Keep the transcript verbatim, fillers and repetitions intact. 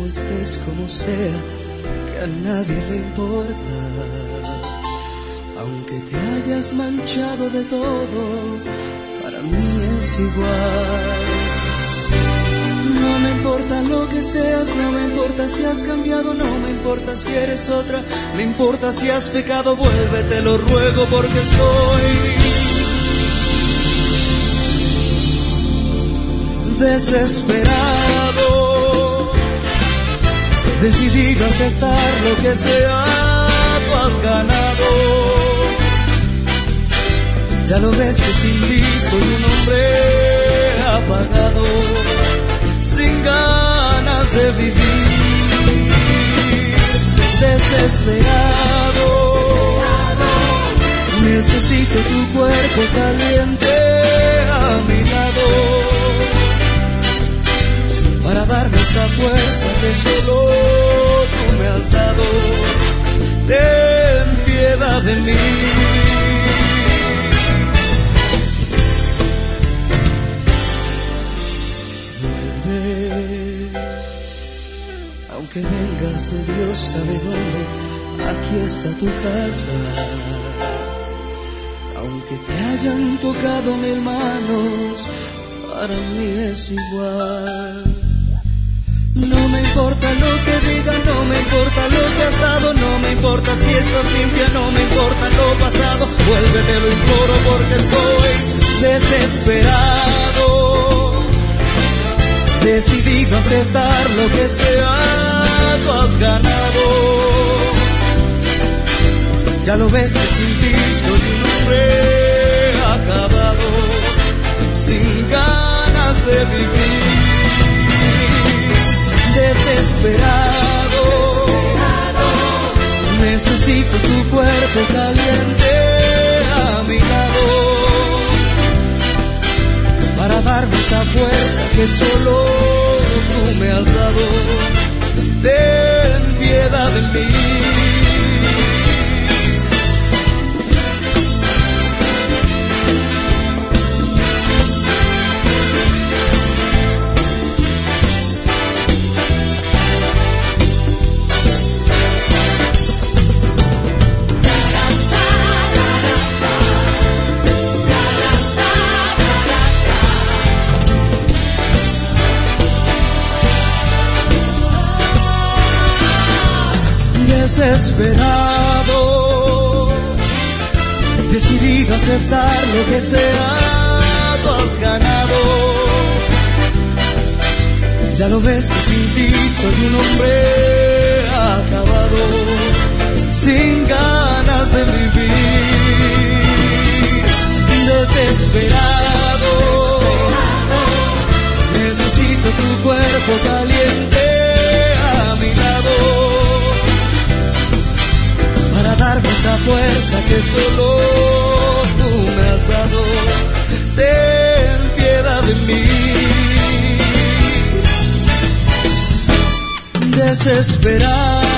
estés como sea, que a nadie le importa. Aunque te hayas manchado de todo, para mí es igual. No me importa lo que seas, no me importa si has cambiado, no me importa si eres otra, me importa si has pecado, vuélvete, lo ruego, porque estoy desesperado. Decidí aceptar lo que sea, tú has ganado. Ya lo ves que sin ti soy un hombre apagado, sin ganas de vivir, desesperado. Necesito tu cuerpo caliente a mi lado, para darme esa fuerza que solo tú me has dado. Ten piedad de mí. Aunque vengas de Dios sabe dónde, aquí está tu casa. Aunque te hayan tocado mil manos, para mí es igual. No me importa lo que digan, no me importa lo que has dado, no me importa si estás limpia, no me importa lo pasado. Vuélvete, lo imploro, porque estoy desesperado. Decidido aceptar lo que sea, tú has ganado. Ya lo ves que sin ti soy un hombre acabado, sin ganas de vivir, desesperado. Necesito tu cuerpo caliente a mi lado, para darme esa fuerza que solo tú me has dado. Ten piedad de mí. Desesperado, decidido aceptar lo que sea, tú has ganado. Ya lo ves que sin ti soy un hombre acabado, sin ganas de vivir, desesperado. Necesito tu cuerpo caliente a mi lado, para darme esa fuerza que solo tú me has dado. Ten piedad de mí. Desesperado.